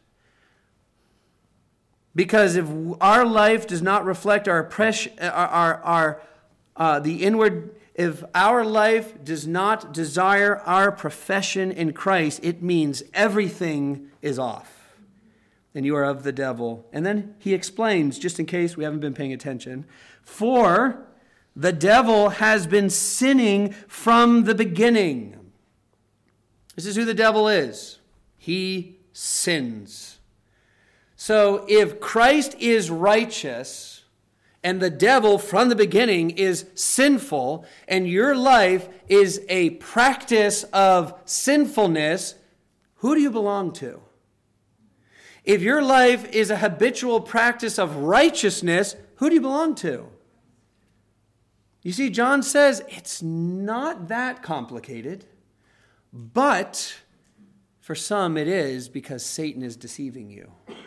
Because if our life does not reflect our oppression, our, our, our uh, the inward, if our life does not desire our profession in Christ, it means everything is off. And you are of the devil. And then he explains, just in case we haven't been paying attention, for the devil has been sinning from the beginning. This is who the devil is. He sins. So if Christ is righteous and the devil from the beginning is sinful and your life is a practice of sinfulness, who do you belong to? If your life is a habitual practice of righteousness, Who do you belong to? You see, John says it's not that complicated, but for some it is because Satan is deceiving you.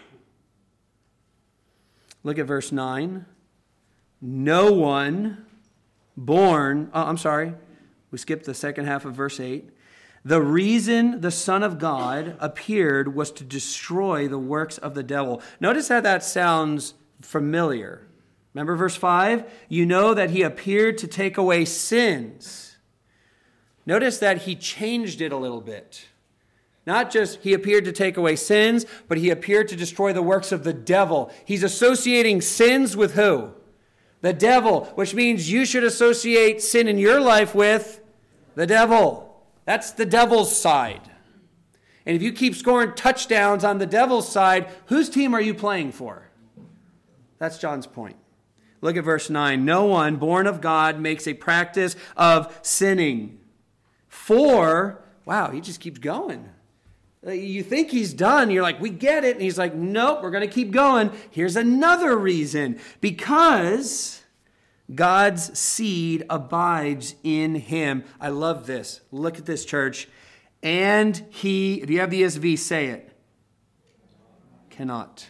Look at verse nine. No one born, oh, I'm sorry, we skipped the second half of verse eight. The reason the Son of God appeared was to destroy the works of the devil. Notice how that sounds familiar. Remember verse five? You know that he appeared to take away sins. Notice that he changed it a little bit. Not just he appeared to take away sins, but he appeared to destroy the works of the devil. He's associating sins with who? The devil, which means you should associate sin in your life with the devil. That's the devil's side. And if you keep scoring touchdowns on the devil's side, whose team are you playing for? That's John's point. Look at verse nine. No one born of God makes a practice of sinning. For, wow, he just keeps going. You think he's done. You're like, we get it. And he's like, nope, we're going to keep going. Here's another reason. Because God's seed abides in him. I love this. Look at this, church. And he, if you have the E S V, say it. Cannot.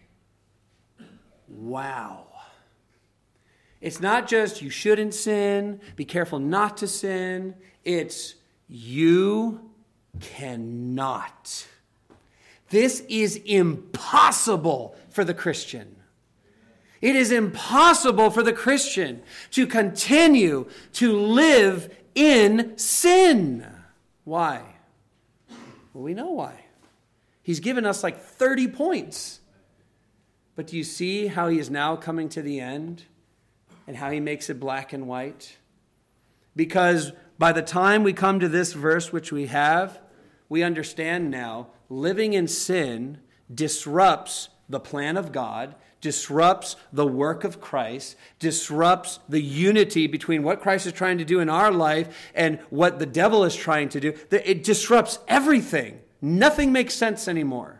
Wow. It's not just you shouldn't sin, be careful not to sin. It's you cannot. This is impossible for the Christian. It is impossible for the Christian to continue to live in sin. Why? Well, we know why. He's given us like thirty points. But do you see how he is now coming to the end and how he makes it black and white? Because by the time we come to this verse, which we have, we understand now living in sin disrupts the plan of God, disrupts the work of Christ, disrupts the unity between what Christ is trying to do in our life and what the devil is trying to do. It disrupts everything. Nothing makes sense anymore.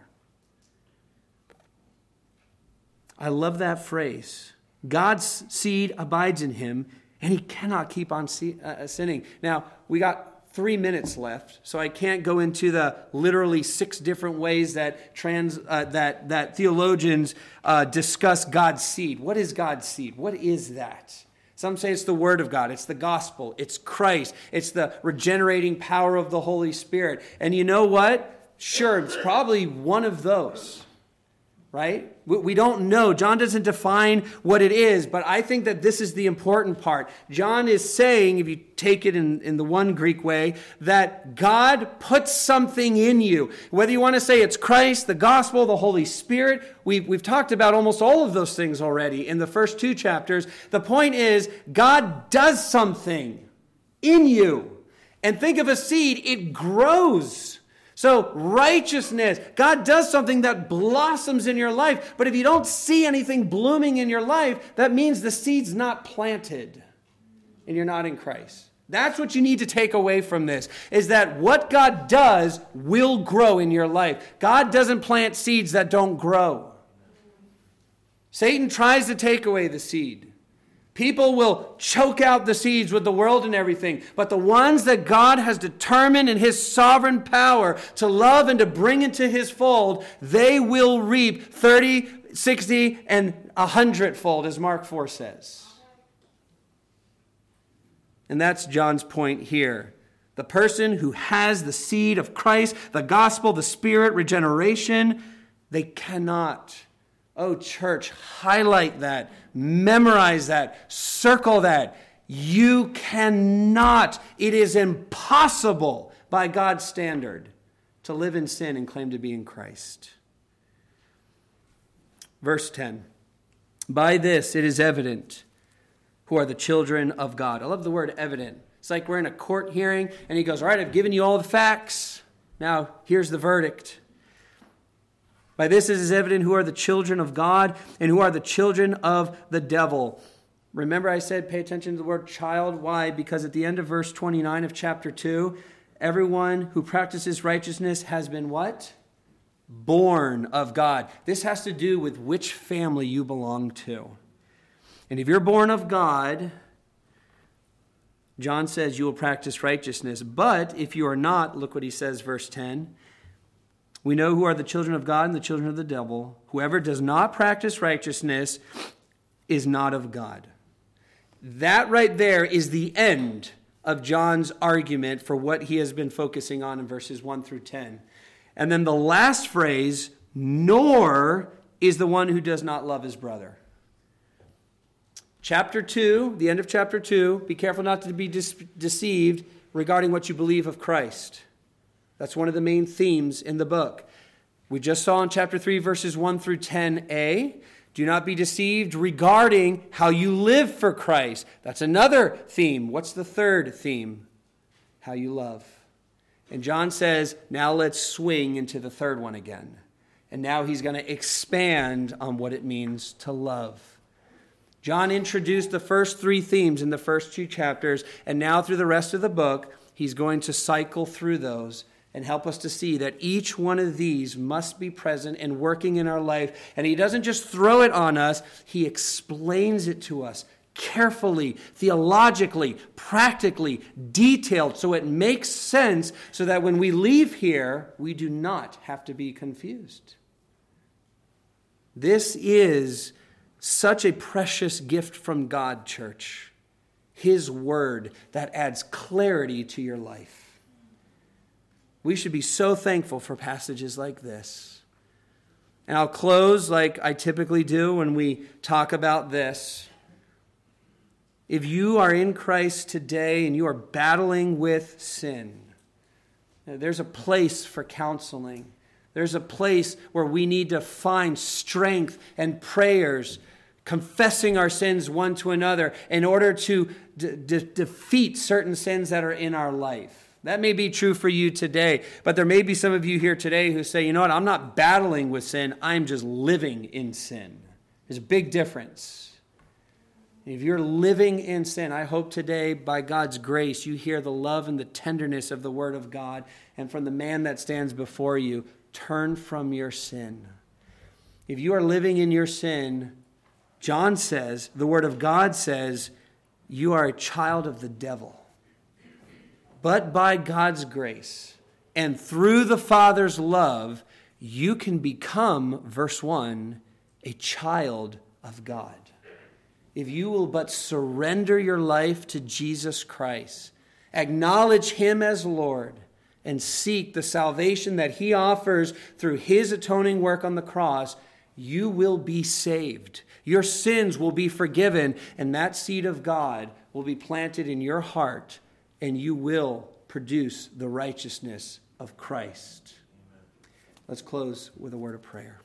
I love that phrase. God's seed abides in him, and he cannot keep on sinning. Now, we got three minutes left, so I can't go into the literally six different ways that trans uh, that that theologians uh, discuss God's seed. What is God's seed? What is that? Some say it's the Word of God. It's the gospel. It's Christ. It's the regenerating power of the Holy Spirit. And you know what? Sure, it's probably one of those. Right? We don't know. John doesn't define what it is, but I think that this is the important part. John is saying, if you take it in, in the one Greek way, that God puts something in you. Whether you want to say it's Christ, the gospel, the Holy Spirit, we've, we've talked about almost all of those things already in the first two chapters. The point is, God does something in you. And think of a seed, it grows. So righteousness, God does something that blossoms in your life. But if you don't see anything blooming in your life, that means the seed's not planted and you're not in Christ. That's what you need to take away from this, is that what God does will grow in your life. God doesn't plant seeds that don't grow. Satan tries to take away the seed. People will choke out the seeds with the world and everything. But the ones that God has determined in his sovereign power to love and to bring into his fold, they will reap thirty, sixty, and a hundredfold, as Mark four says. And that's John's point here. The person who has the seed of Christ, the gospel, the Spirit, regeneration, they cannot. Oh, church, highlight that, memorize that, circle that. You cannot, it is impossible by God's standard to live in sin and claim to be in Christ. Verse ten, by this it is evident who are the children of God. I love the word evident. It's like we're in a court hearing and he goes, all right, I've given you all the facts. Now, here's the verdict. By this it is evident who are the children of God and who are the children of the devil. Remember I said pay attention to the word child. Why? Because at the end of verse twenty-nine of chapter two, everyone who practices righteousness has been what? Born of God. This has to do with which family you belong to. And if you're born of God, John says you will practice righteousness. But if you are not, look what he says, verse ten. We know who are the children of God and the children of the devil. Whoever does not practice righteousness is not of God. That right there is the end of John's argument for what he has been focusing on in verses one through ten. And then the last phrase, nor is the one who does not love his brother. Chapter two, the end of chapter two, be careful not to be dis- deceived regarding what you believe of Christ. That's one of the main themes in the book. We just saw in chapter three, verses one through ten a, do not be deceived regarding how you live for Christ. That's another theme. What's the third theme? How you love. And John says, now let's swing into the third one again. And now he's going to expand on what it means to love. John introduced the first three themes in the first two chapters, and now through the rest of the book, he's going to cycle through those and help us to see that each one of these must be present and working in our life. And he doesn't just throw it on us, he explains it to us carefully, theologically, practically, detailed, so it makes sense, so that when we leave here, we do not have to be confused. This is such a precious gift from God, church. His word that adds clarity to your life. We should be so thankful for passages like this. And I'll close like I typically do when we talk about this. If you are in Christ today and you are battling with sin, there's a place for counseling. There's a place where we need to find strength and prayers, confessing our sins one to another in order to de- de- defeat certain sins that are in our life. That may be true for you today, but there may be some of you here today who say, you know what, I'm not battling with sin, I'm just living in sin. There's a big difference. If you're living in sin, I hope today, by God's grace, you hear the love and the tenderness of the Word of God, and from the man that stands before you, turn from your sin. If you are living in your sin, John says, the Word of God says, you are a child of the devil. But by God's grace and through the Father's love, you can become, verse one, a child of God. If you will but surrender your life to Jesus Christ, acknowledge Him as Lord, and seek the salvation that He offers through His atoning work on the cross, you will be saved. Your sins will be forgiven, and that seed of God will be planted in your heart, and you will produce the righteousness of Christ. Let's close with a word of prayer.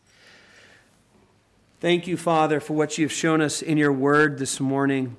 Thank you, Father, for what you've shown us in your word this morning.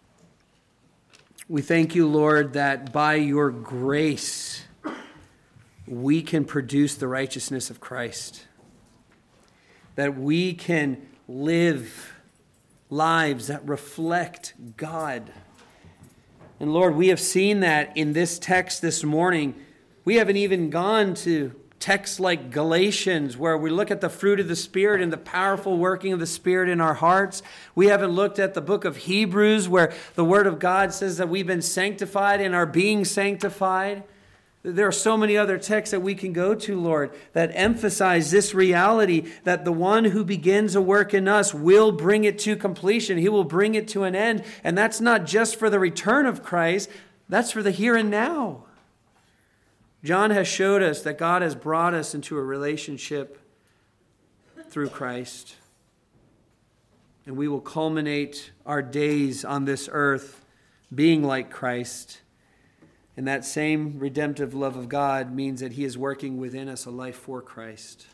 We thank you, Lord, that by your grace, we can produce the righteousness of Christ. That we can live lives that reflect God. And Lord, we have seen that in this text this morning. We haven't even gone to texts like Galatians, where we look at the fruit of the Spirit and the powerful working of the Spirit in our hearts. We haven't looked at the book of Hebrews, where the Word of God says that we've been sanctified and are being sanctified. There are so many other texts that we can go to, Lord, that emphasize this reality that the one who begins a work in us will bring it to completion. He will bring it to an end. And that's not just for the return of Christ. That's for the here and now. John has showed us that God has brought us into a relationship through Christ. And we will culminate our days on this earth being like Christ. And that same redemptive love of God means that He is working within us a life for Christ.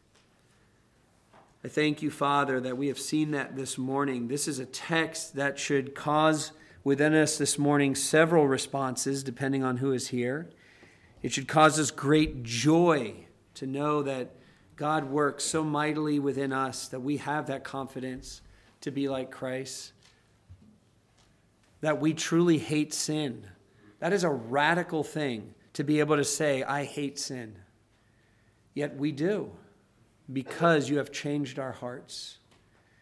I thank you, Father, that we have seen that this morning. This is a text that should cause within us this morning several responses, depending on who is here. It should cause us great joy to know that God works so mightily within us that we have that confidence to be like Christ, that we truly hate sin. That is a radical thing to be able to say, I hate sin. Yet we do, because you have changed our hearts.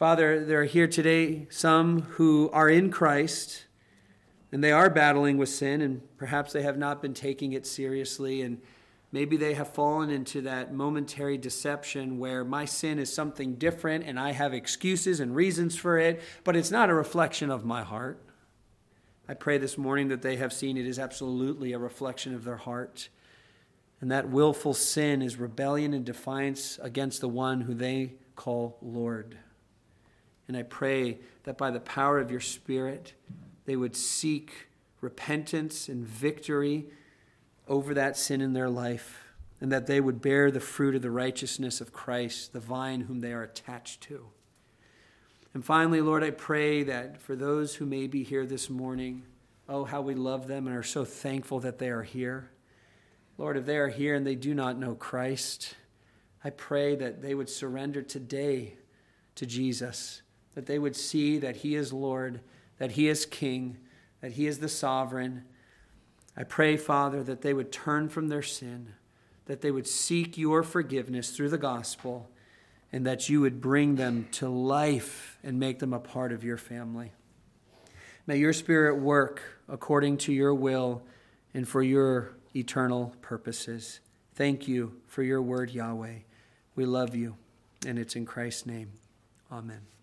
Father, there are here today some who are in Christ, and they are battling with sin, and perhaps they have not been taking it seriously, and maybe they have fallen into that momentary deception where my sin is something different, and I have excuses and reasons for it, but it's not a reflection of my heart. I pray this morning that they have seen it is absolutely a reflection of their heart, and that willful sin is rebellion and defiance against the one who they call Lord. And I pray that by the power of your Spirit, they would seek repentance and victory over that sin in their life, and that they would bear the fruit of the righteousness of Christ, the vine whom they are attached to. And finally, Lord, I pray that for those who may be here this morning, oh, how we love them and are so thankful that they are here. Lord, if they are here and they do not know Christ, I pray that they would surrender today to Jesus, that they would see that he is Lord, that he is King, that he is the sovereign. I pray, Father, that they would turn from their sin, that they would seek your forgiveness through the gospel, and that you would bring them to life and make them a part of your family. May your Spirit work according to your will and for your eternal purposes. Thank you for your word, Yahweh. We love you, and it's in Christ's name. Amen.